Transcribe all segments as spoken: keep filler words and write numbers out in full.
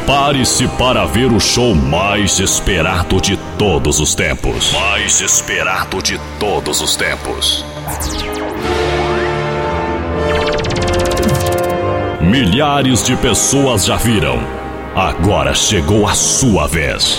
Prepare-se para ver o show mais esperado de todos os tempos. Mais esperado de todos os tempos. Milhares de pessoas já viram. Agora chegou a sua vez.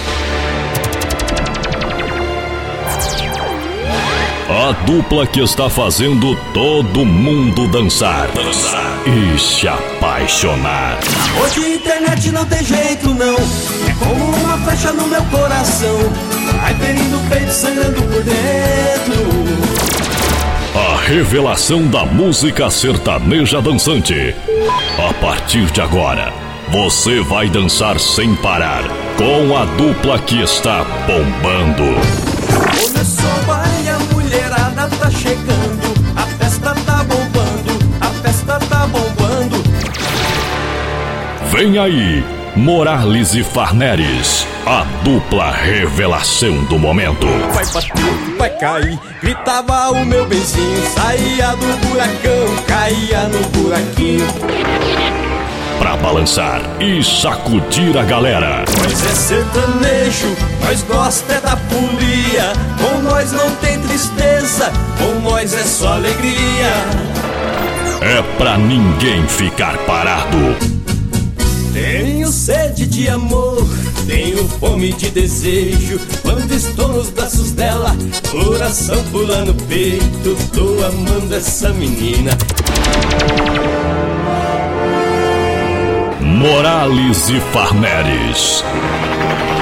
A dupla que está fazendo todo mundo dançar, dançar e se apaixonar. Hoje a internet não tem jeito não, é como uma flecha no meu coração, vai ferindo o peito, sangrando por dentro. A revelação da música sertaneja dançante. A partir de agora, você vai dançar sem parar com a dupla que está bombando. Começou, vai, a mulherada tá chegando, a festa tá bombando, a festa tá bombando. Vem aí, Morales e Farneres, a dupla revelação do momento. Vai bater, vai cair, gritava o meu benzinho, saía do buracão, caía no buraquinho. Pra balançar e sacudir a galera. Nós é sertanejo, nós gosta é da folia, com nós não tem tristeza, com nós é só alegria. É pra ninguém ficar parado. Tenho sede de amor, tenho fome de desejo, quando estou nos braços dela, coração pula no peito, tô amando essa menina. Morales e Farneres.